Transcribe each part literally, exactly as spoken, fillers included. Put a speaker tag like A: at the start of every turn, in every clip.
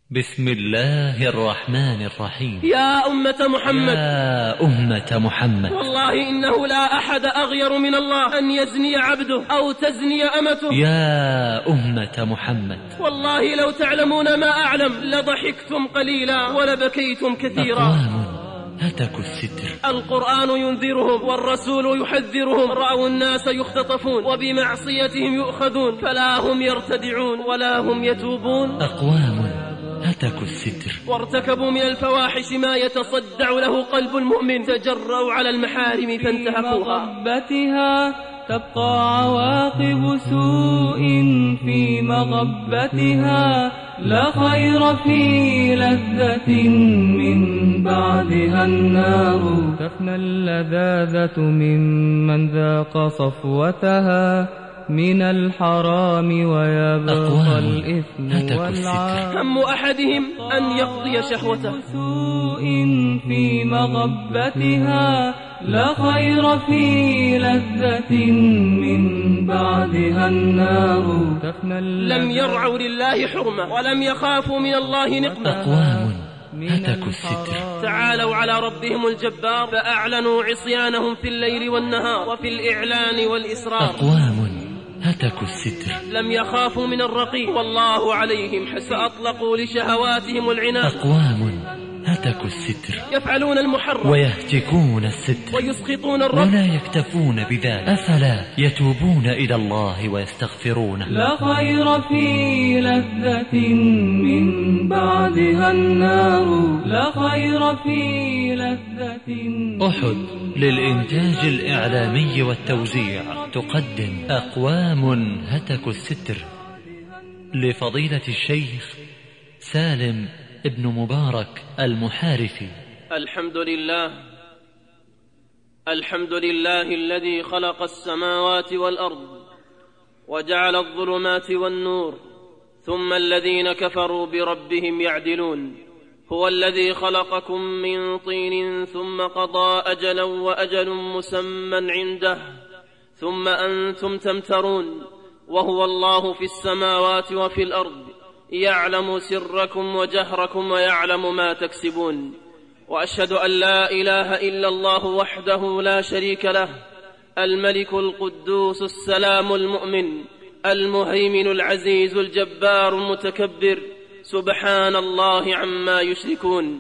A: بسم الله الرحمن الرحيم.
B: يا أمة محمد،
A: يا أمة محمد،
B: والله إنه لا أحد أغير من الله أن يزني عبده أو تزني أمته.
A: يا أمة محمد،
B: والله لو تعلمون ما أعلم لضحكتم قليلا ولبكيتم كثيرا.
A: أقوام هتكوا الستر.
B: القرآن ينذرهم والرسول يحذرهم، رأوا الناس يختطفون وبمعصيتهم يؤخذون، فلا هم يرتدعون ولا هم يتوبون.
A: أقوام هتكوا الستر
B: وارتكبوا من الفواحش ما يتصدع له قلب المؤمن، تجرؤوا على المحارم فانتهكوها.
C: مغبتها تبقى عواقب سوء في مغبتها، لا خير في لذة من بعدها النار، تفنى اللذاذة ممن ذاق صفوتها من الحرام ويبقى الإثم والعار.
B: هم أحدهم أن يقضي شهوته
C: سوء في مغبتها، لا خير في لذة من بعدها النار، تفنى
B: لم يرعوا لله حرمة ولم يخافوا من الله نقمة.
A: أقوام هتكوا الستر
B: تعالوا على ربهم الجبار فأعلنوا عصيانهم في الليل والنهار وفي الإعلان والإسرار.
A: أقوام هتكوا الستر
B: لم يخافوا من الرقيب والله عليهم حسيب، فأطلقوا لشهواتهم العنان.
A: أقوام هتكوا الستر
B: يفعلون المحرم
A: ويهتكون الستر
B: ويسقطون الرب،
A: ولا يكتفون بذلك، أفلا يتوبون إلى الله ويستغفرونه.
C: لا خير في لذة من بعدها النار، لا خير في لذة.
A: أحد للإنتاج الإعلامي والتوزيع تقدم أقوام هتكوا الستر لفضيلة الشيخ سالم ابن مبارك المحارثي.
B: الحمد لله الحمد لله الذي خلق السماوات والأرض وجعل الظلمات والنور، ثم الذين كفروا بربهم يعدلون. هو الذي خلقكم من طين ثم قضى أجلا وأجل مسمى عنده، ثم أنتم تمترون. وهو الله في السماوات وفي الأرض، يعلم سركم وجهركم ويعلم ما تكسبون. وأشهد أن لا إله إلا الله وحده لا شريك له، الملك القدوس السلام المؤمن المهيمن العزيز الجبار المتكبر، سبحان الله عما يشركون.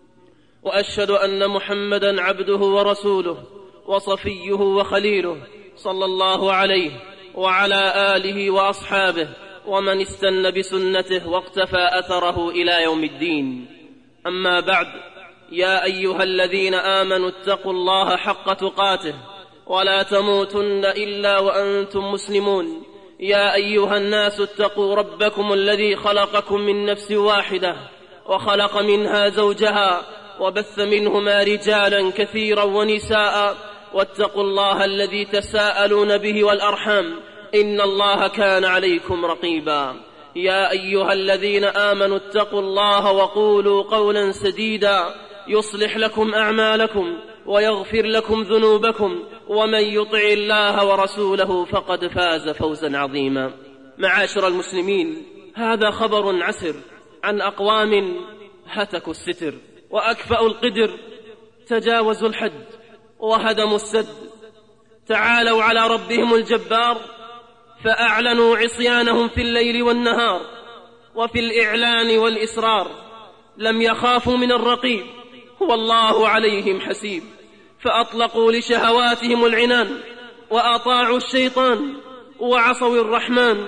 B: وأشهد أن محمدا عبده ورسوله وصفيه وخليله، صلى الله عليه وعلى آله وأصحابه ومن استن بسنته واقتفى أثره إلى يوم الدين. أما بعد، يا أيها الذين آمنوا اتقوا الله حق تقاته ولا تموتن إلا وأنتم مسلمون. يا أيها الناس اتقوا ربكم الذي خلقكم من نفس واحدة وخلق منها زوجها وبث منهما رجالا كثيرا ونساء، واتقوا الله الذي تساءلون به والأرحام، إن الله كان عليكم رقيبا. يا أيها الذين آمنوا اتقوا الله وقولوا قولا سديدا يصلح لكم أعمالكم ويغفر لكم ذنوبكم، ومن يطع الله ورسوله فقد فاز فوزا عظيما. معاشر المسلمين، هذا خبر عسر عن أقوام هتكوا الستر وأكفأوا القدر، تجاوزوا الحد وهدموا السد. تعالوا على ربهم الجبار فأعلنوا عصيانهم في الليل والنهار وفي الإعلان والإسرار. لم يخافوا من الرقيب والله عليهم حسيب، فأطلقوا لشهواتهم العنان وأطاعوا الشيطان وعصوا الرحمن،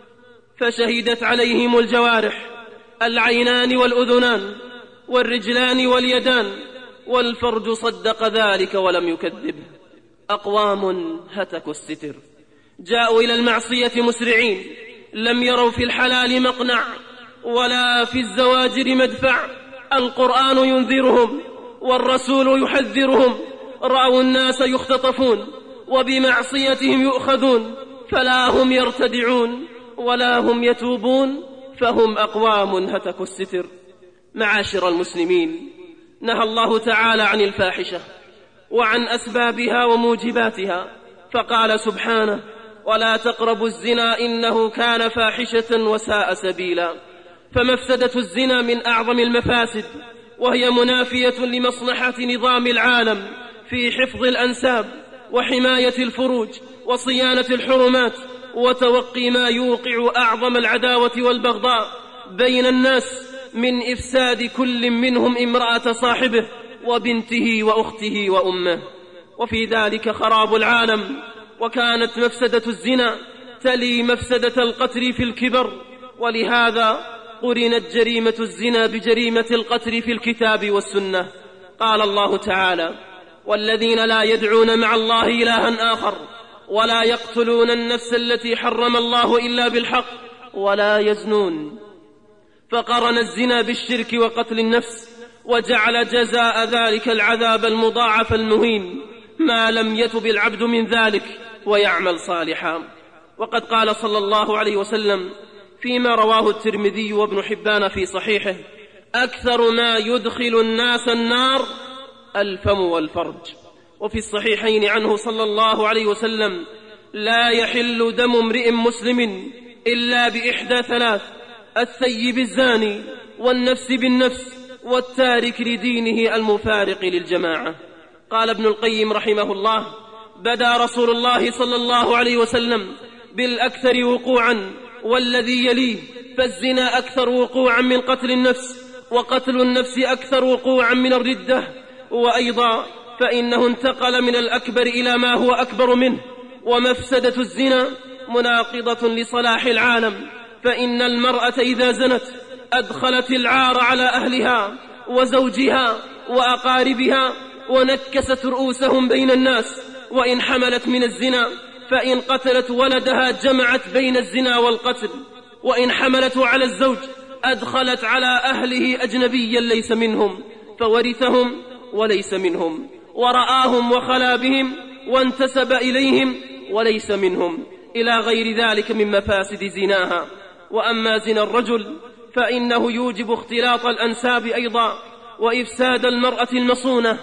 B: فشهدت عليهم الجوارح، العينان والأذنان والرجلان واليدان، والفرج صدق ذلك ولم يكذبه. أقوام هتكوا الستر جاءوا إلى المعصية مسرعين، لم يروا في الحلال مقنع ولا في الزواجر مدفع. القرآن ينذرهم والرسول يحذرهم، رأوا الناس يختطفون وبمعصيتهم يؤخذون، فلا هم يرتدعون ولا هم يتوبون، فهم أقوام هتكوا الستر. معاشر المسلمين، نهى الله تعالى عن الفاحشة وعن أسبابها وموجباتها، فقال سبحانه: ولا تقربوا الزنا إنه كان فاحشة وساء سبيلا. فمفسدة الزنا من أعظم المفاسد، وهي منافية لمصلحة نظام العالم في حفظ الأنساب وحماية الفروج وصيانة الحرمات وتوقي ما يوقع أعظم العداوة والبغضاء بين الناس من إفساد كل منهم امرأة صاحبه وبنته وأخته وأمه، وفي ذلك خراب العالم. وكانت مفسدة الزنا تلي مفسدة القتل في الكبر، ولهذا قرنت جريمة الزنا بجريمة القتل في الكتاب والسنة. قال الله تعالى: والذين لا يدعون مع الله إلها آخر ولا يقتلون النفس التي حرم الله إلا بالحق ولا يزنون. فقرن الزنا بالشرك وقتل النفس، وجعل جزاء ذلك العذاب المضاعف المهين ما لم يتب العبد من ذلك ويعمل صالحا. وقد قال صلى الله عليه وسلم فيما رواه الترمذي وابن حبان في صحيحه: أكثر ما يدخل الناس النار الفم والفرج. وفي الصحيحين عنه صلى الله عليه وسلم: لا يحل دم امرئ مسلم إلا بإحدى ثلاث: الثيب الزاني، والنفس بالنفس، والتارك لدينه المفارق للجماعة. قال ابن القيم رحمه الله: بدا رسول الله صلى الله عليه وسلم بالأكثر وقوعا والذي يليه، فالزنا أكثر وقوعا من قتل النفس، وقتل النفس أكثر وقوعا من الردة، وأيضا فإنه انتقل من الأكبر إلى ما هو أكبر منه. ومفسدة الزنا مناقضة لصلاح العالم، فإن المرأة إذا زنت أدخلت العار على أهلها وزوجها وأقاربها ونكست رؤوسهم بين الناس. وإن حملت من الزنا فإن قتلت ولدها جمعت بين الزنا والقتل، وإن حملته على الزوج أدخلت على أهله أجنبيا ليس منهم فورثهم وليس منهم، ورآهم وخلا بهم وانتسب إليهم وليس منهم، إلى غير ذلك من مفاسد زناها. وأما زنا الرجل فإنه يوجب اختلاط الأنساب أيضا، وإفساد المرأة المصونة،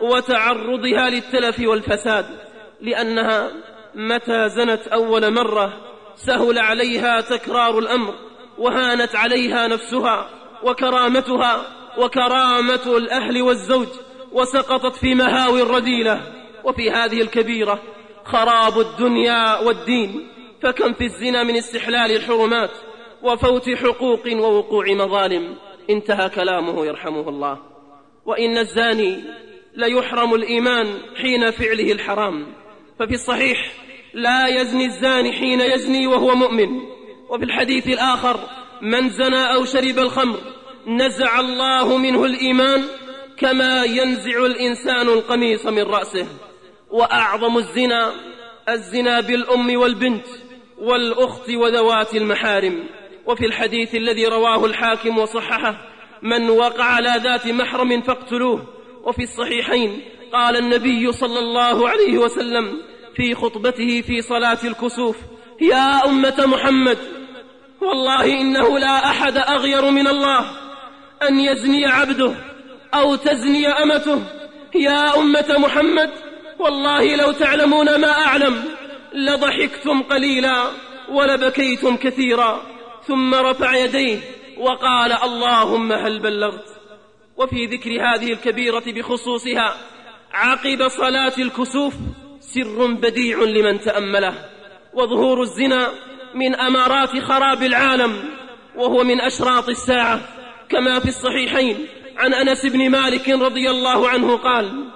B: وتعرضها للتلف والفساد، لأنها متى زنت أول مرة سهل عليها تكرار الأمر، وهانت عليها نفسها وكرامتها وكرامة الأهل والزوج، وسقطت في مهاوي الرذيلة. وفي هذه الكبيرة خراب الدنيا والدين، فكم في الزنا من استحلال الحرمات وفوت حقوق ووقوع مظالم. انتهى كلامه يرحمه الله. وإن الزاني ليحرم الإيمان حين فعله الحرام، ففي الصحيح: لا يزني الزاني حين يزني وهو مؤمن. وفي الحديث الآخر: من زنى أو شرب الخمر نزع الله منه الإيمان كما ينزع الإنسان القميص من رأسه. وأعظم الزنا الزنا بالأم والبنت والأخت وذوات المحارم. وفي الحديث الذي رواه الحاكم وصححه: من وقع على ذات محرم فاقتلوه. وفي الصحيحين قال النبي صلى الله عليه وسلم في خطبته في صلاة الكسوف: يا أمة محمد، والله إنه لا أحد أغير من الله أن يزني عبده أو تزني أمته. يا أمة محمد، والله لو تعلمون ما أعلم لضحكتم قليلا ولبكيتم كثيرا. ثم رفع يديه وقال: اللهم هل بلغت. وفي ذكر هذه الكبيرة بخصوصها عقب صلاة الكسوف سر بديع لمن تأمله. وظهور الزنا من أمارات خراب العالم، وهو من أشراط الساعة، كما في الصحيحين عن أنس بن مالك رضي الله عنه قال: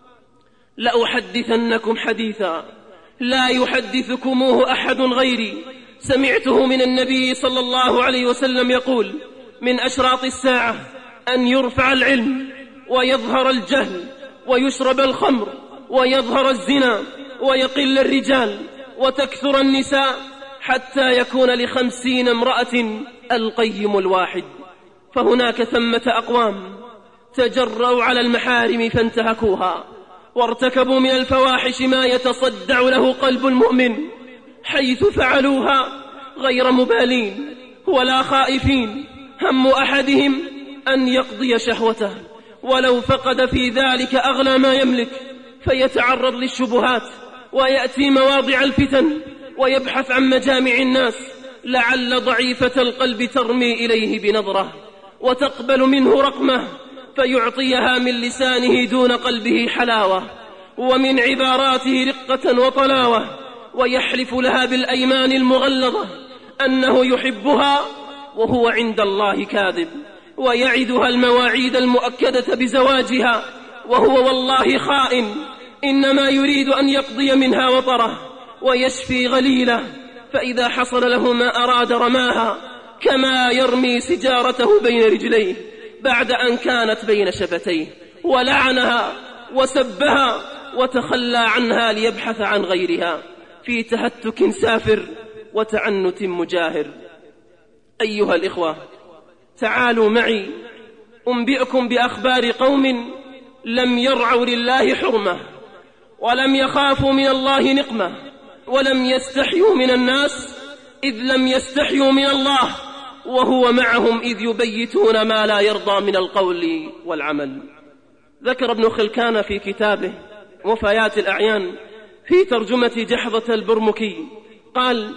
B: لأحدثنكم حديثا لا يحدثكموه أحد غيري، سمعته من النبي صلى الله عليه وسلم يقول: من أشراط الساعة أن يرفع العلم ويظهر الجهل ويشرب الخمر ويظهر الزنا ويقل الرجال وتكثر النساء، حتى يكون لخمسين امرأة القيم الواحد. فهناك ثمة أقوام تجرؤوا على المحارم فانتهكوها، وارتكبوا من الفواحش ما يتصدع له قلب المؤمن، حيث فعلوها غير مبالين ولا خائفين. هم أحدهم أن يقضي شهوته ولو فقد في ذلك أغلى ما يملك، فيتعرض للشبهات ويأتي مواضع الفتن ويبحث عن مجامع الناس لعل ضعيفة القلب ترمي إليه بنظرة وتقبل منه رقمة فيعطيها من لسانه دون قلبه حلاوة، ومن عباراته رقة وطلاوة، ويحلف لها بالأيمان المغلظة أنه يحبها وهو عند الله كاذب، ويعدها المواعيد المؤكدة بزواجها وهو والله خائن، إنما يريد أن يقضي منها وطره ويشفي غليله، فإذا حصل له ما أراد رماها كما يرمي سجارته بين رجليه بعد أن كانت بين شفتيه، ولعنها وسبها وتخلى عنها ليبحث عن غيرها في تهتك سافر وتعنت مجاهر. أيها الإخوة، تعالوا معي أنبئكم بأخبار قوم لم يرعوا لله حرمة، ولم يخافوا من الله نقمة، ولم يستحيوا من الناس إذ لم يستحيوا من الله، وهو معهم إذ يبيتون ما لا يرضى من القول والعمل. ذكر ابن خلكان في كتابه وفيات الأعيان في ترجمة جحظة البرمكي قال: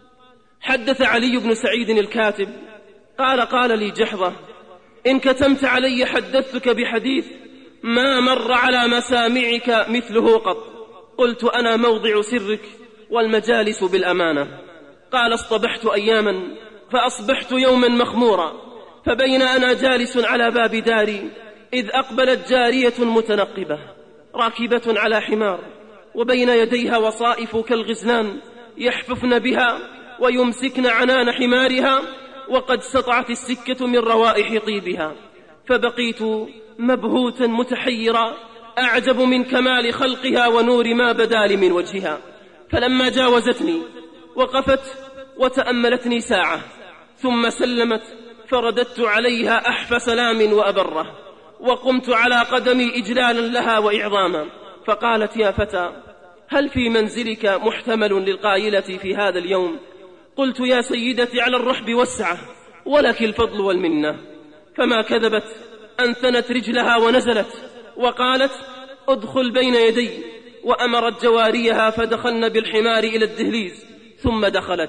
B: حدث علي بن سعيد الكاتب قال: قال لي جحظة: إن كتمت علي حدثتك بحديث ما مر على مسامعك مثله قط. قلت: أنا موضع سرك والمجالس بالأمانة. قال: اصطبحت أياما فأصبحت يوما مخمورا، فبين أنا جالس على باب داري إذ أقبلت جارية متنقبة راكبة على حمار، وبين يديها وصائف كالغزلان يحففن بها ويمسكن عنان حمارها، وقد سطعت السكة من روائح طيبها، فبقيت مبهوتا متحيرا أعجب من كمال خلقها ونور ما بدا لي من وجهها. فلما جاوزتني وقفت وتأملتني ساعة ثم سلمت، فرددت عليها أحفى سلام وأبره، وقمت على قدمي إجلالا لها وإعظاما، فقالت: يا فتى، هل في منزلك محتمل للقائلة في هذا اليوم؟ قلت: يا سيدتي، على الرحب والسعة ولك الفضل والمنة. فما كذبت، أنثنت رجلها ونزلت وقالت: ادخل بين يدي، وأمرت جواريها فدخلن بالحمار إلى الدهليز، ثم دخلت،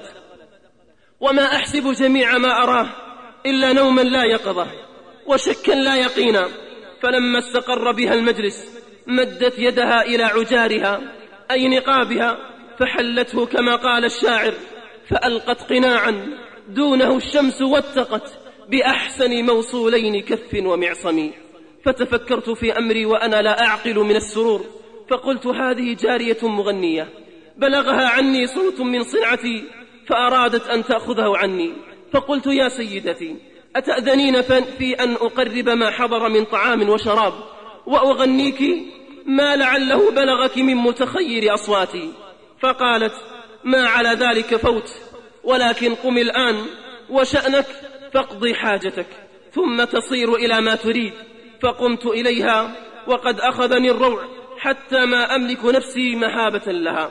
B: وما أحسب جميع ما أراه إلا نوما لا يقظة وشكا لا يقينا. فلما استقر بها المجلس مدت يدها إلى عجارها أي نقابها فحلته كما قال الشاعر: فألقت قناعا دونه الشمس واتقت بأحسن موصولين كف ومعصم. فتفكرت في أمري وأنا لا أعقل من السرور، فقلت: هذه جارية مغنية بلغها عني صوت من صنعتي فأرادت أن تأخذه عني، فقلت: يا سيدتي، أتأذنين في أن أقرب ما حضر من طعام وشراب وأغنيك ما لعله بلغك من متخير أصواتي؟ فقالت: ما على ذلك فوت، ولكن قم الآن وشأنك فاقضي حاجتك ثم تصير إلى ما تريد. فقمت إليها وقد أخذني الروع حتى ما أملك نفسي مهابة لها.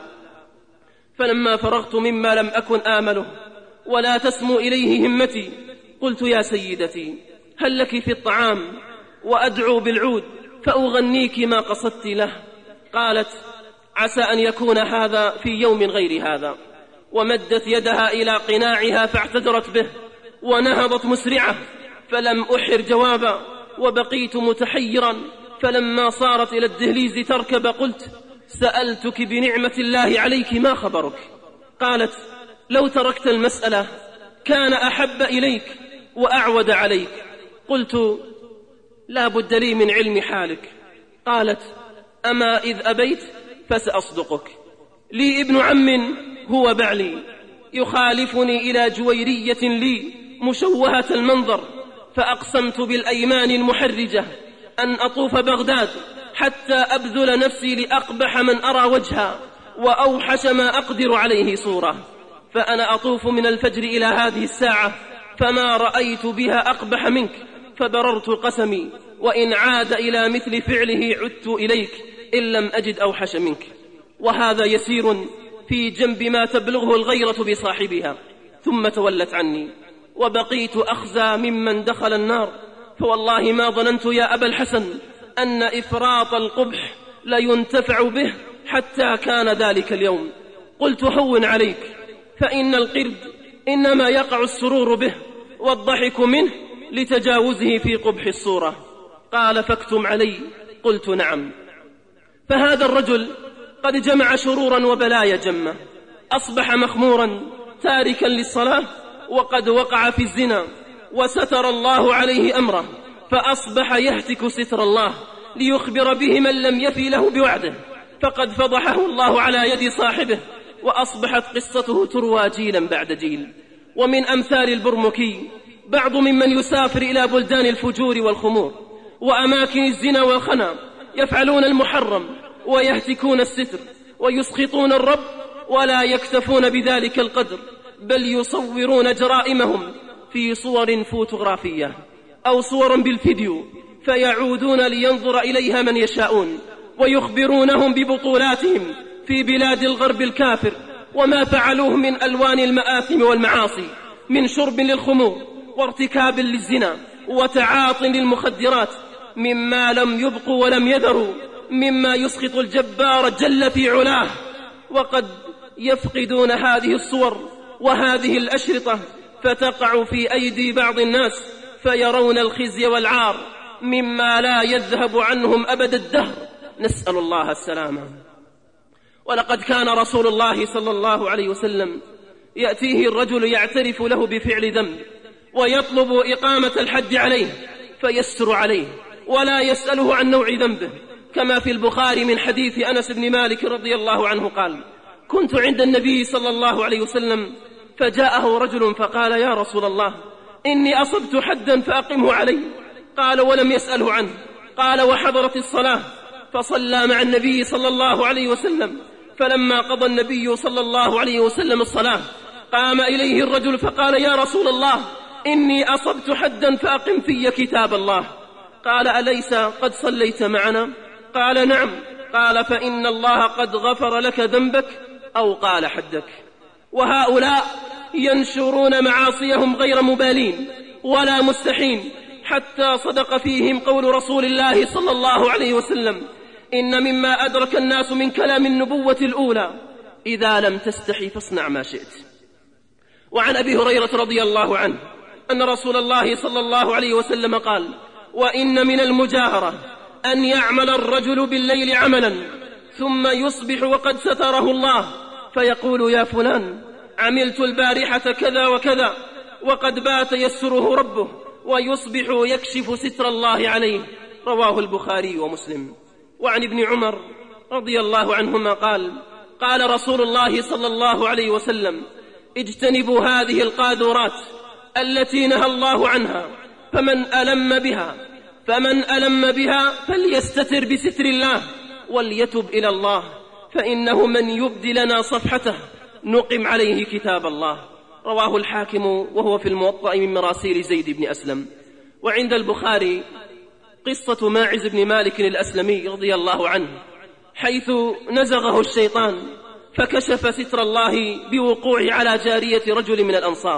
B: فلما فرغت مما لم أكن آمله ولا تسمو إليه همتي قلت: يا سيدتي، هل لك في الطعام؟ وأدعو بالعود فأغنيك ما قصدت له. قالت: عسى أن يكون هذا في يوم غير هذا. ومدت يدها إلى قناعها فاعتذرت به ونهضت مسرعة، فلم أحر جوابا وبقيت متحيرا. فلما صارت إلى الدهليز تركب قلت: سألتك بنعمة الله عليك ما خبرك؟ قالت: لو تركت المسألة كان أحب إليك وأعود عليك. قلت: لا بد لي من علم حالك. قالت: أما إذ أبيت فسأصدقك. لي ابن عم هو بعلي يخالفني إلى جويرية لي مشوهة المنظر، فأقسمت بالأيمان المحرجة أن أطوف بغداد حتى أبذل نفسي لأقبح من أرى وجها وأوحش ما أقدر عليه صورة. فأنا أطوف من الفجر إلى هذه الساعة فما رأيت بها أقبح منك، فبررت قسمي وإن عاد إلى مثل فعله عدت إليك إن لم أجد أوحش منك. وهذا يسير في جنب ما تبلغه الغيرة بصاحبها. ثم تولت عني وبقيت أخزى ممن دخل النار. فوالله ما ظننت يا أبا الحسن أن إفراط القبح لا ينتفع به حتى كان ذلك اليوم. قلت: هون عليك، فإن القرد إنما يقع السرور به والضحك منه لتجاوزه في قبح الصورة. قال فاكتم علي. قلت نعم. فهذا الرجل قد جمع شرورا وبلايا جمة، أصبح مخمورا تاركا للصلاة، وقد وقع في الزنا وستر الله عليه أمره، فأصبح يهتك ستر الله ليخبر به من لم يفي له بوعده، فقد فضحه الله على يد صاحبه، وأصبحت قصته تروى جيلا بعد جيل. ومن أمثال البرمكي بعض ممن يسافر إلى بلدان الفجور والخمور وأماكن الزنا والخنا، يفعلون المحرم ويهتكون الستر ويسخطون الرب، ولا يكتفون بذلك القدر، بل يصورون جرائمهم في صور فوتوغرافية أو صور بالفيديو، فيعودون لينظر إليها من يشاءون، ويخبرونهم ببطولاتهم في بلاد الغرب الكافر وما فعلوه من ألوان المآثم والمعاصي، من شرب للخمور وارتكاب للزنا وتعاط للمخدرات، مما لم يبقوا ولم يذروا، مما يسخط الجبار جل في علاه. وقد يفقدون هذه الصور وهذه الأشرطة، فتقع في أيدي بعض الناس فيرون الخزي والعار مما لا يذهب عنهم أبد الدهر، نسأل الله السلامة. ولقد كان رسول الله صلى الله عليه وسلم يأتيه الرجل يعترف له بفعل ذنب ويطلب إقامة الحد عليه فيستر عليه ولا يسأله عن نوع ذنبه، كما في البخاري من حديث أنس بن مالك رضي الله عنه قال: كنت عند النبي صلى الله عليه وسلم فجاءه رجل فقال: يا رسول الله، إني أصبت حدا فأقمه علي. قال: ولم يسأله عنه. قال: وحضرت الصلاة فصلى مع النبي صلى الله عليه وسلم، فلما قضى النبي صلى الله عليه وسلم الصلاة قام إليه الرجل فقال: يا رسول الله، إني أصبت حدا فأقم في كتاب الله. قال: أليس قد صليت معنا؟ قال: نعم. قال: فإن الله قد غفر لك ذنبك، أو قال حدك. وهؤلاء ينشرون معاصيهم غير مبالين ولا مستحين، حتى صدق فيهم قول رسول الله صلى الله عليه وسلم: إن مما أدرك الناس من كلام النبوة الأولى: إذا لم تستحي فاصنع ما شئت. وعن أبي هريرة رضي الله عنه أن رسول الله صلى الله عليه وسلم قال: وإن من المجاهرة أن يعمل الرجل بالليل عملا ثم يصبح وقد ستره الله، فيقول: يا فلان، عملت البارحة كذا وكذا، وقد بات يسره ربه، ويصبح يكشف ستر الله عليه. رواه البخاري ومسلم. وعن ابن عمر رضي الله عنهما قال: قال رسول الله صلى الله عليه وسلم: اجتنبوا هذه القاذورات التي نهى الله عنها، فمن ألم بها فمن ألم بها فليستتر بستر الله وليتب إلى الله، فإنه من يبدي لنا صفحته نقم عليه كتاب الله. رواه الحاكم وهو في الموطأ من مراسيل زيد بن أسلم. وعند البخاري قصة ماعز بن مالك الأسلمي رضي الله عنه، حيث نزغه الشيطان فكشف ستر الله بوقوعه على جارية رجل من الأنصار،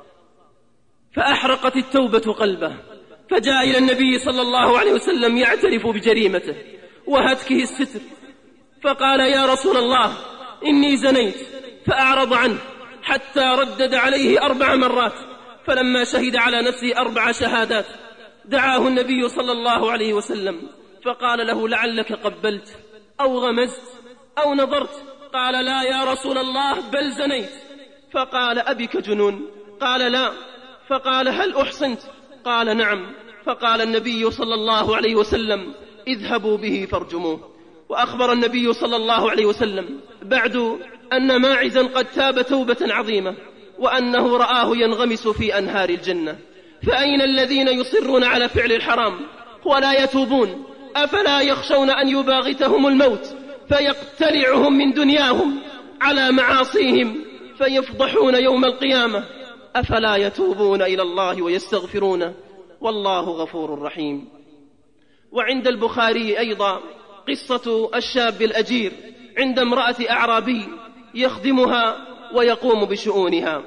B: فأحرقت التوبة قلبه، فجاء إلى النبي صلى الله عليه وسلم يعترف بجريمته وهتكه الستر، فقال: يا رسول الله، إني زنيت. فأعرض عنه حتى ردد عليه أربع مرات، فلما شهد على نفسه أربع شهادات دعاه النبي صلى الله عليه وسلم فقال له: لعلك قبلت أو غمزت أو نظرت؟ قال: لا يا رسول الله، بل زنيت. فقال: أبك جنون؟ قال: لا. فقال: هل أحصنت؟ قال: نعم. فقال النبي صلى الله عليه وسلم: اذهبوا به فارجموه. وأخبر النبي صلى الله عليه وسلم بعد أن ماعزا قد تاب توبة عظيمة، وأنه رآه ينغمس في أنهار الجنة. فأين الذين يصرون على فعل الحرام ولا يتوبون؟ أفلا يخشون أن يباغتهم الموت فيقتلعهم من دنياهم على معاصيهم فيفضحون يوم القيامة؟ أفلا يتوبون إلى الله ويستغفرونه والله غفور رحيم. وعند البخاري أيضا قصة الشاب الأجير عند امرأة أعرابي يخدمها ويقوم بشؤونها،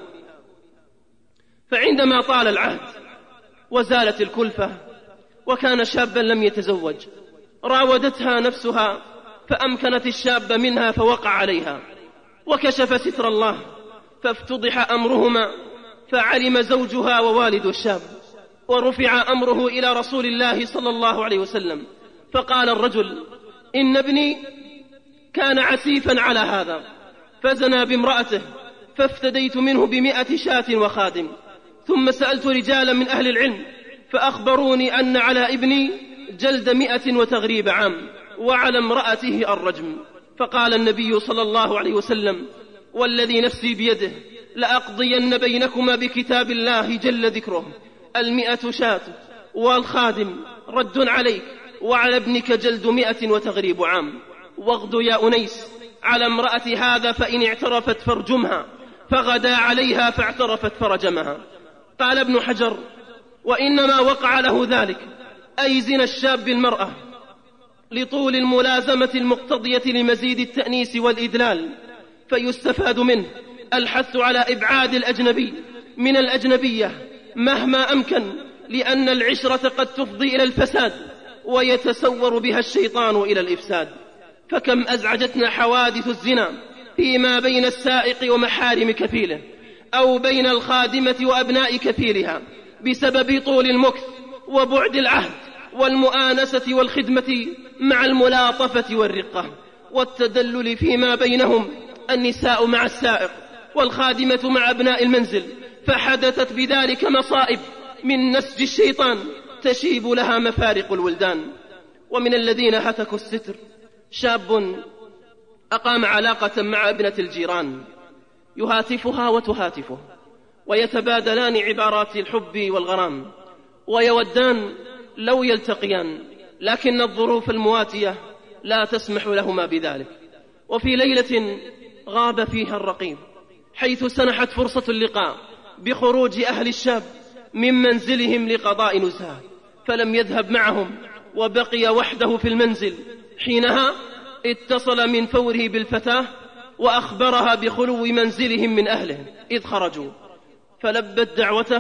B: فعندما طال العهد وزالت الكلفة وكان شابا لم يتزوج، راودتها نفسها فأمكنت الشاب منها فوقع عليها وكشف ستر الله، فافتضح أمرهما، فعلم زوجها ووالد الشاب، ورفع أمره إلى رسول الله صلى الله عليه وسلم. فقال الرجل: إن ابني كان عسيفا على هذا، فزنى بامرأته، فافتديت منه بمئة شاة وخادم. ثم سألت رجالا من أهل العلم فأخبروني أن على ابني جلد مئة وتغريب عام، وعلى امرأته الرجم. فقال النبي صلى الله عليه وسلم: والذي نفسي بيده لأقضين بينكما بكتاب الله جل ذكره، المئة شاة والخادم رد عليك، وعلى ابنك جلد مئة وتغريب عام. واغد يا أنيس على امرأة هذا، فإن اعترفت فارجمها، فغدا عليها فاعترفت فرجمها. قال ابن حجر: وإنما وقع له ذلك أي زنا الشاب المرأة لطول الملازمة المقتضية لمزيد التأنيس والإدلال، فيستفاد منه الحث على إبعاد الأجنبي من الأجنبية مهما أمكن، لأن العشرة قد تفضي إلى الفساد ويتسور بها الشيطان إلى الإفساد. فكم أزعجتنا حوادث الزنا فيما بين السائق ومحارم كفيله، أو بين الخادمة وأبناء كفيلها، بسبب طول المكث وبعد العهد والمؤانسة والخدمة مع الملاطفة والرقة والتدلل فيما بينهم، النساء مع السائق والخادمة مع أبناء المنزل. فحدثت بذلك مصائب من نسج الشيطان تشيب لها مفارق الولدان. ومن الذين هتكوا الستر شاب أقام علاقة مع ابنة الجيران، يهاتفها وتهاتفه، ويتبادلان عبارات الحب والغرام، ويودان لو يلتقيان، لكن الظروف المواتية لا تسمح لهما بذلك. وفي ليلة غاب فيها الرقيب، حيث سنحت فرصة اللقاء بخروج أهل الشاب من منزلهم لقضاء نزهة، فلم يذهب معهم وبقي وحده في المنزل. حينها اتصل من فوره بالفتاة وأخبرها بخلو منزلهم من أهله إذ خرجوا، فلبت دعوته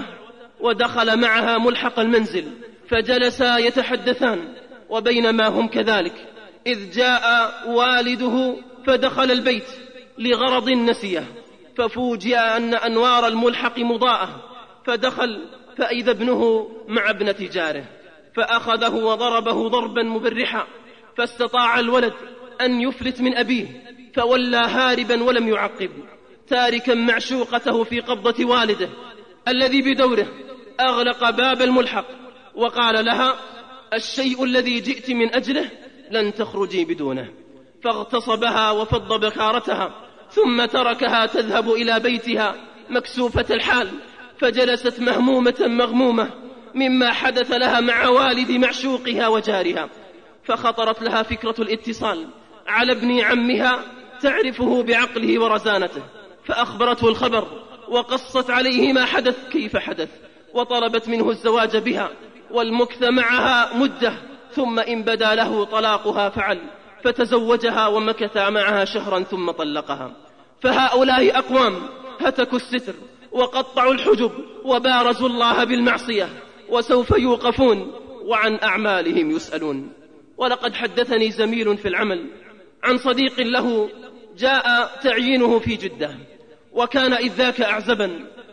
B: ودخل معها ملحق المنزل، فجلسا يتحدثان. وبينما هم كذلك إذ جاء والده فدخل البيت لغرض نسيه، ففوجئ أن أنوار الملحق مضاءة، فدخل فإذا ابنه مع ابنة جاره، فأخذه وضربه ضربا مبرحا، فاستطاع الولد أن يفلت من أبيه، فولى هاربا ولم يعقب، تاركا معشوقته في قبضة والده، الذي بدوره أغلق باب الملحق وقال لها: الشيء الذي جئت من أجله لن تخرجي بدونه. فاغتصبها وفض بكارتها، ثم تركها تذهب إلى بيتها مكسوفة الحال، فجلست مهمومة مغمومة مما حدث لها مع والد معشوقها وجارها. فخطرت لها فكرة الاتصال على ابن عمها تعرفه بعقله ورزانته، فأخبرته الخبر وقصت عليه ما حدث كيف حدث، وطلبت منه الزواج بها والمكث معها مدة، ثم إن بدا له طلاقها فعل، فتزوجها ومكث معها شهرا ثم طلقها. فهؤلاء أقوام هتكوا الستر وقطعوا الحجب وبارزوا الله بالمعصية، وسوف يوقفون وعن أعمالهم يسألون. ولقد حدثني زميل في العمل عن صديق له جاء تعيينه في جدة، وكان إذ ذاك أعزبا،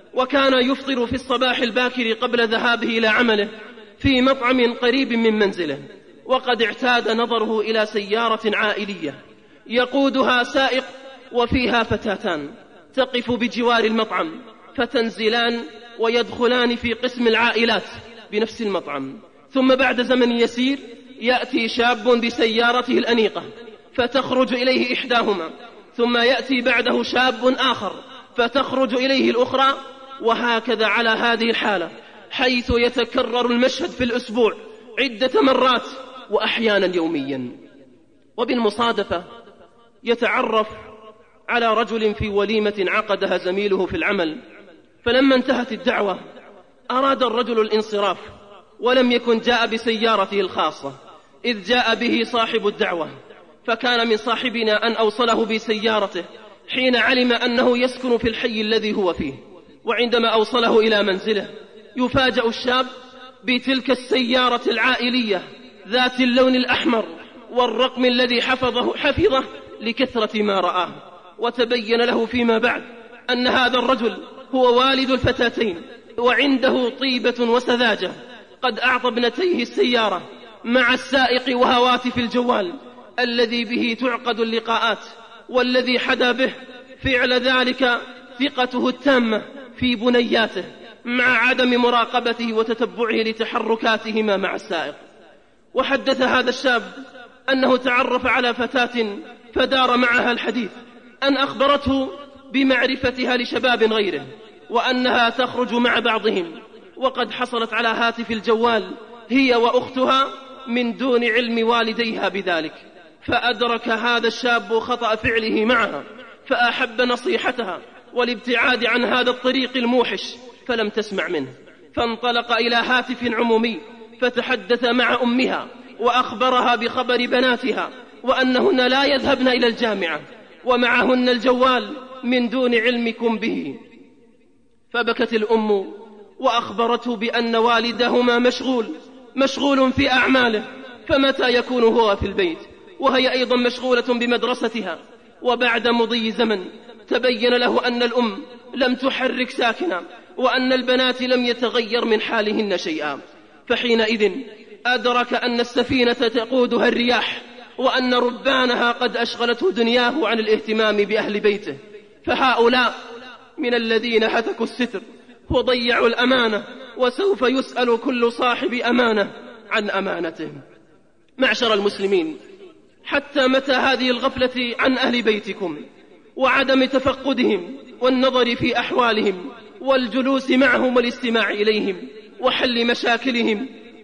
B: وكان يفطر في الصباح الباكر قبل ذهابه إلى عمله في مطعم قريب من منزله، وقد اعتاد نظره إلى سيارة عائلية يقودها سائق وفيها فتاتان تقف بجوار المطعم، فتنزلان ويدخلان في قسم العائلات بنفس المطعم. ثم بعد زمن يسير يأتي شاب بسيارته الأنيقة فتخرج إليه إحداهما، ثم يأتي بعده شاب آخر فتخرج إليه الأخرى، وهكذا على هذه الحالة، حيث يتكرر المشهد في الأسبوع عدة مرات وأحيانا يوميا. وبالمصادفة يتعرف على رجل في وليمة عقدها زميله في العمل، فلما انتهت الدعوة أراد الرجل الانصراف، ولم يكن جاء بسيارته الخاصة إذ جاء به صاحب الدعوة، فكان من صاحبنا أن أوصله بسيارته حين علم أنه يسكن في الحي الذي هو فيه. وعندما أوصله إلى منزله يفاجأ الشاب بتلك السيارة العائلية ذات اللون الأحمر والرقم الذي حفظه, حفظه لكثرة ما رآه. وتبين له فيما بعد أن هذا الرجل هو والد الفتاتين وعنده طيبة وسذاجة، قد أعطى ابنتيه السيارة مع السائق وهواتف الجوال الذي به تعقد اللقاءات، والذي حدا به فعل ذلك ثقته التامة في بنياته مع عدم مراقبته وتتبعه لتحركاتهما مع السائق. وحدث هذا الشاب أنه تعرف على فتاة فدار معها الحديث أن أخبرته بمعرفتها لشباب غيره وأنها تخرج مع بعضهم، وقد حصلت على هاتف الجوال هي وأختها من دون علم والديها بذلك. فأدرك هذا الشاب خطأ فعله معها، فأحب نصيحتها والابتعاد عن هذا الطريق الموحش، فلم تسمع منه، فانطلق إلى هاتف عمومي فتحدث مع أمها وأخبرها بخبر بناتها وأنهن لا يذهبن إلى الجامعة ومعهن الجوال من دون علمكم به. فبكت الأم وأخبرته بأن والدهما مشغول مشغول في أعماله، فمتى يكون هو في البيت وهي أيضا مشغولة بمدرستها. وبعد مضي زمن تبين له أن الأم لم تحرك ساكنا وأن البنات لم يتغير من حالهن شيئا، فحينئذ أدرك أن السفينة تقودها الرياح وأن ربانها قد أشغلته دنياه عن الاهتمام بأهل بيته. فهؤلاء من الذين هتكوا الستر وضيعوا الأمانة، وسوف يسأل كل صاحب أمانة عن أمانته. معشر المسلمين، حتى متى هذه الغفلة عن أهل بيتكم وعدم تفقدهم والنظر في أحوالهم والجلوس معهم والاستماع إليهم وحل مشاكلهم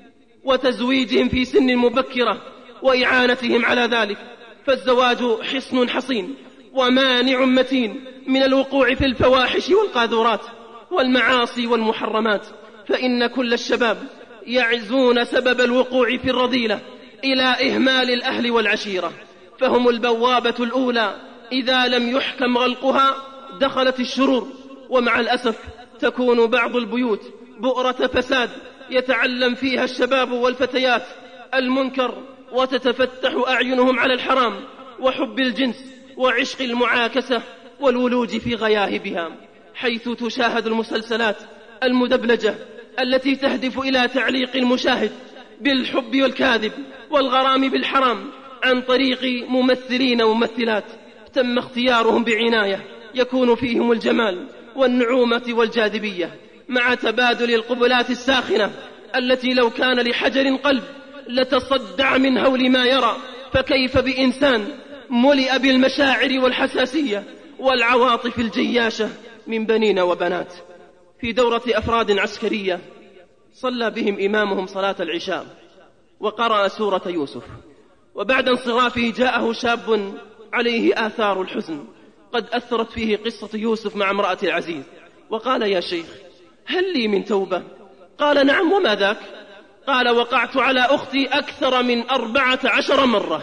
B: وتزويجهم في سن مبكرة وإعانتهم على ذلك؟ فالزواج حصن حصين ومانع متين من الوقوع في الفواحش والقاذورات والمعاصي والمحرمات، فإن كل الشباب يعزون سبب الوقوع في الرذيلة إلى إهمال الأهل والعشيرة، فهم البوابة الأولى إذا لم يحكم غلقها دخلت الشرور. ومع الأسف تكون بعض البيوت بؤرة فساد يتعلم فيها الشباب والفتيات المنكر، وتتفتح أعينهم على الحرام وحب الجنس وعشق المعاكسة والولوج في غياهبها، حيث تشاهد المسلسلات المدبلجة التي تهدف إلى تعليق المشاهد بالحب والكاذب والغرام بالحرام عن طريق ممثلين وممثلات تم اختيارهم بعناية يكون فيهم الجمال والنعومة والجاذبية، مع تبادل القبلات الساخنة التي لو كان لحجر قلب لتصدع من هول ما يرى، فكيف بإنسان ملئ بالمشاعر والحساسية والعواطف الجياشة من بنين وبنات. في دورة أفراد عسكرية صلى بهم إمامهم صلاة العشاء وقرأ سورة يوسف، وبعد انصرافه جاءه شاب عليه آثار الحزن قد أثرت فيه قصة يوسف مع امرأة العزيز، وقال: يا شيخ هل لي من توبة؟ قال: نعم، وما ذاك؟ قال: وقعت على أختي أكثر من أربعة عشر مرة،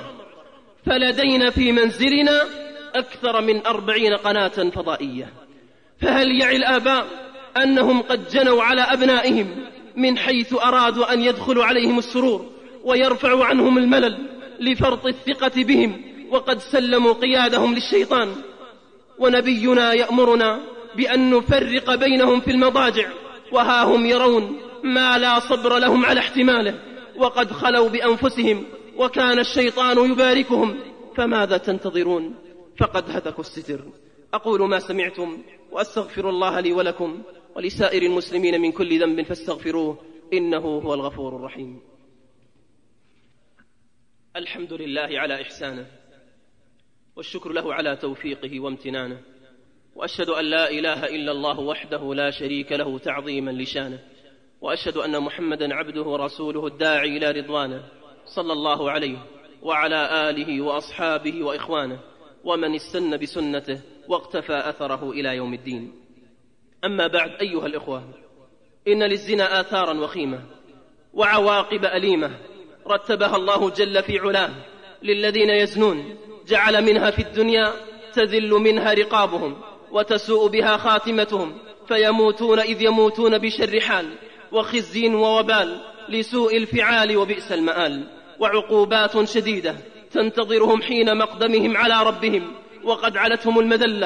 B: فلدينا في منزلنا أكثر من أربعين قناة فضائية، فهل يعي الآباء أنهم قد جنوا على أبنائهم من حيث أرادوا أن يدخلوا عليهم السرور ويرفعوا عنهم الملل لفرط الثقة بهم، وقد سلموا قيادهم للشيطان؟ ونبينا يأمرنا بأن نفرق بينهم في المضاجع، وها هم يرون ما لا صبر لهم على احتماله، وقد خلوا بأنفسهم وكان الشيطان يباركهم، فماذا تنتظرون؟ فقد هتكوا الستر. أقول ما سمعتم وأستغفر الله لي ولكم ولسائر المسلمين من كل ذنب فاستغفروه إنه هو الغفور الرحيم. الحمد لله على إحسانه، والشكر له على توفيقه وامتنانه، وأشهد أن لا إله إلا الله وحده لا شريك له تعظيما لشانه، وأشهد أن محمدا عبده ورسوله الداعي إلى رضوانه، صلى الله عليه وعلى آله وأصحابه وإخوانه ومن استنى بسنته واقتفى أثره إلى يوم الدين. أما بعد، أيها الإخوة، إن للزنا آثارا وخيمة وعواقب أليمة رتبها الله جل في علاه للذين يزنون، جعل منها في الدنيا تذل منها رقابهم وتسوء بها خاتمتهم، فيموتون إذ يموتون بشر حال وخزي ووبال لسوء الفعال وبئس المآل، وعقوبات شديدة تنتظرهم حين مقدمهم على ربهم، وقد علتهم المذلة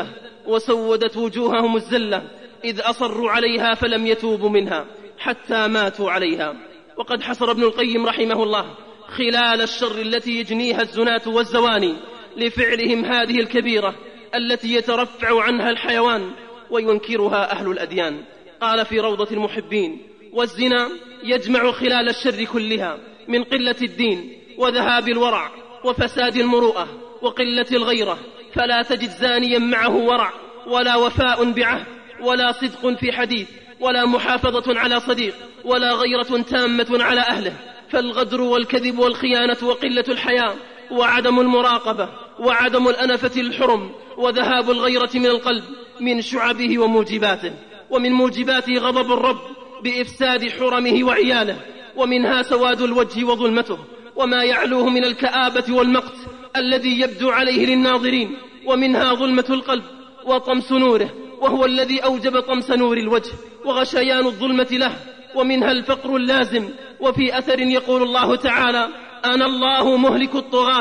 B: وسودت وجوههم الزلة إذ أصروا عليها فلم يتوبوا منها حتى ماتوا عليها. وقد حصر ابن القيم رحمه الله خلال الشر التي يجنيها الزناة والزواني لفعلهم هذه الكبيرة التي يترفع عنها الحيوان وينكرها أهل الأديان. قال في روضة المحبين: والزنا يجمع خلال الشر كلها من قلة الدين وذهاب الورع وفساد المروءة وقلة الغيرة، فلا تجد زانيا معه ورع ولا وفاء بعهد ولا صدق في حديث ولا محافظة على صديق ولا غيرة تامة على أهله، فالغدر والكذب والخيانة وقلة الحياء وعدم المراقبة وعدم الأنفة الحرم وذهاب الغيرة من القلب من شعبه وموجباته. ومن موجباته غضب الرب بإفساد حرمه وعياله، ومنها سواد الوجه وظلمته وما يعلوه من الكآبة والمقت الذي يبدو عليه للناظرين، ومنها ظلمة القلب وطمس نوره وهو الذي أوجب طمس نور الوجه وغشيان الظلمة له، ومنها الفقر اللازم. وفي أثر يقول الله تعالى: أنا الله مهلك الطغاة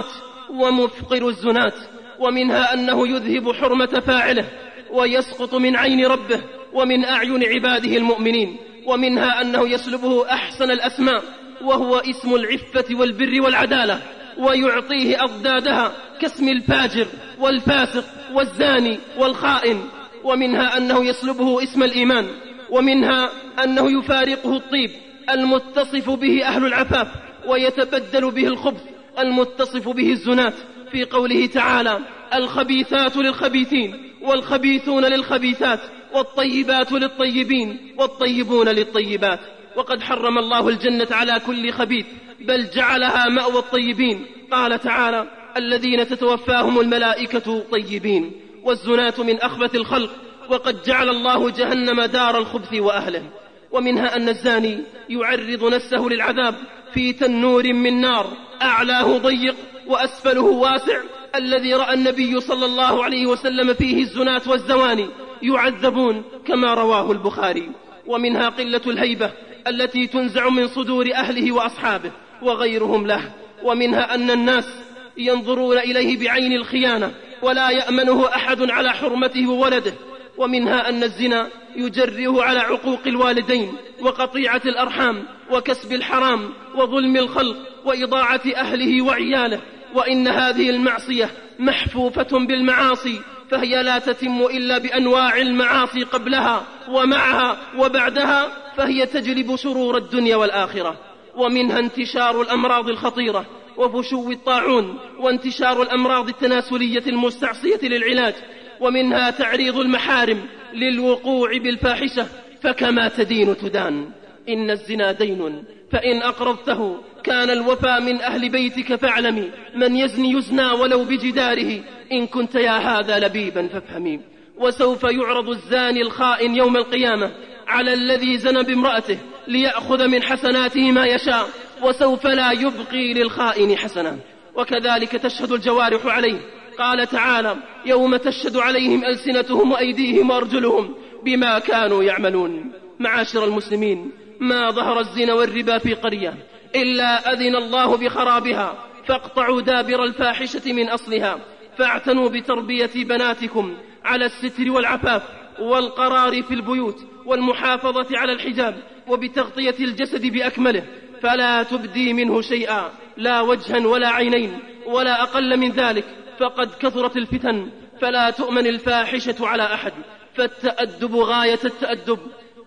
B: ومفقر الزنات. ومنها أنه يذهب حرمة فاعله ويسقط من عين ربه ومن أعين عباده المؤمنين. ومنها أنه يسلبه أحسن الأسماء وهو اسم العفة والبر والعدالة ويعطيه أضدادها كاسم الفاجر والفاسق والزاني والخائن. ومنها أنه يسلبه اسم الإيمان. ومنها أنه يفارقه الطيب المتصف به أهل العفاف ويتبدل به الخبث المتصف به الزنات، في قوله تعالى: الخبيثات للخبيثين والخبيثون للخبيثات والطيبات للطيبين والطيبون للطيبات. وقد حرم الله الجنة على كل خبيث، بل جعلها مأوى الطيبين. قال تعالى: الذين تتوفاهم الملائكة طيبين. والزناة من أخبث الخلق، وقد جعل الله جهنم دار الخبث وأهله. ومنها أن الزاني يعرض نفسه للعذاب في تنور من نار أعلاه ضيق وأسفله واسع، الذي رأى النبي صلى الله عليه وسلم فيه الزناة والزواني يعذبون كما رواه البخاري. ومنها قلة الهيبة التي تنزع من صدور أهله وأصحابه وغيرهم له. ومنها أن الناس ينظرون إليه بعين الخيانة ولا يأمنه أحد على حرمته وولده. ومنها أن الزنا يجره على عقوق الوالدين وقطيعة الأرحام وكسب الحرام وظلم الخلق وإضاعة أهله وعياله. وإن هذه المعصية محفوفة بالمعاصي، فهي لا تتم إلا بأنواع المعاصي قبلها ومعها وبعدها، فهي تجلب شرور الدنيا والآخرة. ومنها انتشار الأمراض الخطيرة وفشو الطاعون وانتشار الأمراض التناسلية المستعصية للعلاج. ومنها تعريض المحارم للوقوع بالفاحشة، فكما تدين تدان. إن الزنا دين فإن أقرضته كان الوفى من أهل بيتك، فاعلمي من يزني يزنى ولو بجداره، إن كنت يا هذا لبيبا فافهمي. وسوف يعرض الزاني الخائن يوم القيامة على الذي زنى بامرأته ليأخذ من حسناته ما يشاء، وسوف لا يبقي للخائن حسنا. وكذلك تشهد الجوارح عليه. قال تعالى: يوم تشهد عليهم ألسنتهم وأيديهم وأرجلهم بما كانوا يعملون. معاشر المسلمين، ما ظهر الزنا والربا في قرية إلا أذن الله بخرابها، فاقطعوا دابر الفاحشة من أصلها. فاعتنوا بتربية بناتكم على الستر والعفاف والقرار في البيوت والمحافظة على الحجاب وبتغطية الجسد بأكمله، فلا تبدي منه شيئا، لا وجها ولا عينين ولا أقل من ذلك، فقد كثرت الفتن فلا تؤمن الفاحشة على أحد. فالتأدب غاية التأدب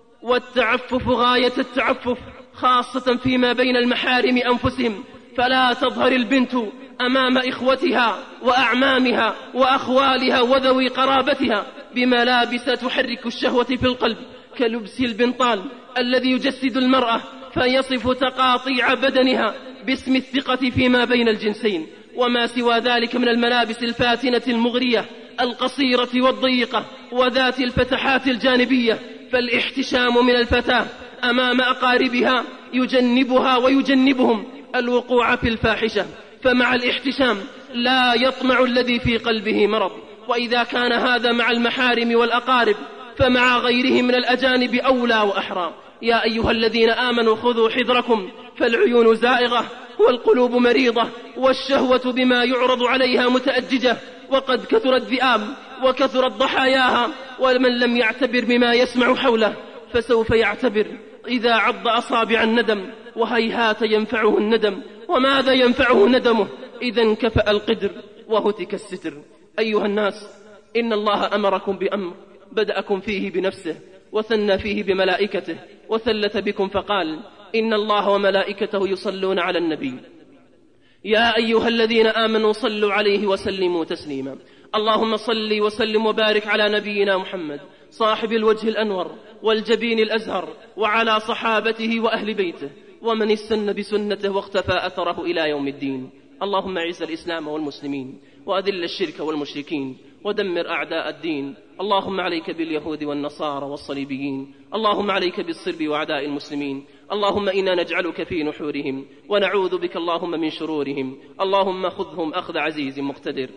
B: والتعفف غاية التعفف، خاصة فيما بين المحارم أنفسهم، فلا تظهر البنت أمام إخوتها وأعمامها وأخوالها وذوي قرابتها بملابس تحرك الشهوة في القلب، كلبس البنطال الذي يجسد المرأة فيصف تقاطيع بدنها باسم الثقة فيما بين الجنسين، وما سوى ذلك من الملابس الفاتنة المغرية القصيرة والضيقة وذات الفتحات الجانبية. فالاحتشام من الفتاة أمام أقاربها يجنبها ويجنبهم الوقوع في الفاحشة، فمع الاحتشام لا يطمع الذي في قلبه مرض. وإذا كان هذا مع المحارم والأقارب فمع غيرهم من الأجانب أولى وأحرى. يا أيها الذين آمنوا خذوا حذركم، فالعيون زائغة والقلوب مريضة والشهوة بما يعرض عليها متأججة، وقد كثرت ذئام وكثرت ضحاياها، ومن لم يعتبر بما يسمع حوله فسوف يعتبر إذا عض أصابع الندم، وهيهات ينفعه الندم، وماذا ينفعه ندمه إذا انكفأ القدر وهتك الستر. أيها الناس، إن الله أمركم بأمر بدأكم فيه بنفسه، وثنى فيه بملائكته، وثلث بكم فقال: إن الله وملائكته يصلون على النبي يا أيها الذين آمنوا صلوا عليه وسلموا تسليما. اللهم صل وسلم وبارك على نبينا محمد صاحب الوجه الأنور والجبين الأزهر، وعلى صحابته وأهل بيته ومن استنى بسنته واختفى أثره إلى يوم الدين. اللهم اعز الإسلام والمسلمين، وأذل الشرك والمشركين، ودمر أعداء الدين. اللهم عليك باليهود والنصارى والصليبيين، اللهم عليك بالصلب وأعداء المسلمين. اللهم إنا نجعلك في نحورهم ونعوذ بك اللهم من شرورهم. اللهم خذهم أخذ عزيز مقتدر.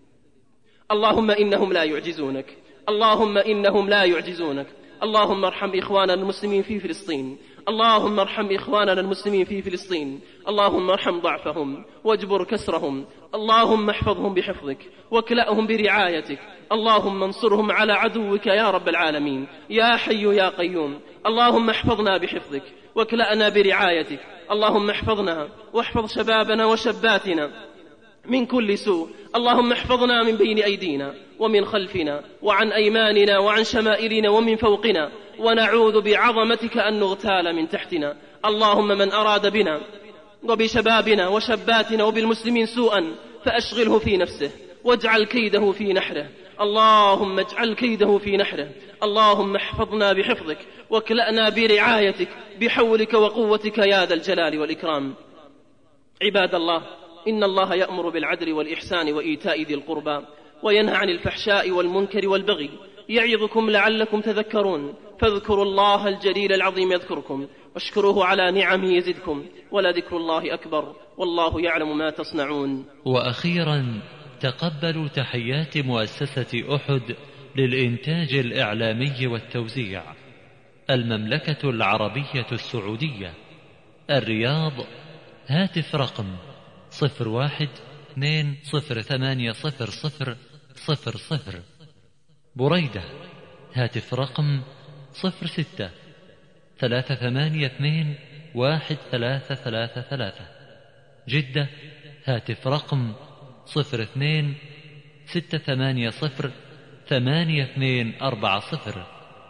B: اللهم إنهم لا يعجزونك، اللهم إنهم لا يعجزونك. اللهم ارحم إخواننا المسلمين في فلسطين، اللهم ارحم إخواننا المسلمين في فلسطين. اللهم ارحم ضعفهم واجبر كسرهم. اللهم احفظهم بحفظك واكلأهم برعايتك. اللهم انصرهم على عدوك يا رب العالمين يا حي يا قيوم. اللهم احفظنا بحفظك واكلأنا برعايتك. اللهم احفظنا واحفظ شبابنا وشباتنا من كل سوء. اللهم احفظنا من بين أيدينا ومن خلفنا وعن أيماننا وعن شمائلنا ومن فوقنا، ونعوذ بعظمتك أن نغتال من تحتنا. اللهم من أراد بنا وبشبابنا وشباتنا وبالمسلمين سوءا فأشغله في نفسه واجعل كيده في نحره. اللهم اجعل كيده في نحره. اللهم احفظنا بحفظك واكلأنا برعايتك بحولك وقوتك يا ذا الجلال والإكرام. عباد الله، إن الله يأمر بالعدل والإحسان وإيتاء ذي القربى، وينهى عن الفحشاء والمنكر والبغي، يعظكم لعلكم تذكرون. فاذكروا الله الجليل العظيم يذكركم، واشكروه على نعمه يزدكم، ولذكر الله أكبر، والله يعلم ما تصنعون.
A: وأخيرا، تقبلوا تحيات مؤسسة أحد للإنتاج الإعلامي والتوزيع، المملكة العربية السعودية، الرياض. هاتف رقم صفر واحد اثنين صفر ثمانية صفر صفر صفر صفر. بريدة هاتف رقم صفر ستة ثلاثة ثمانية اثنين واحد ثلاثة ثلاثة ثلاثة. جدة هاتف رقم صفر اثنين ستة ثمانية صفر ثمانية اثنين أربعة صفر.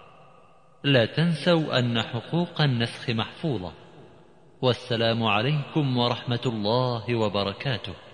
A: لا تنسوا أن حقوق النسخ محفوظة. والسلام عليكم ورحمة الله وبركاته.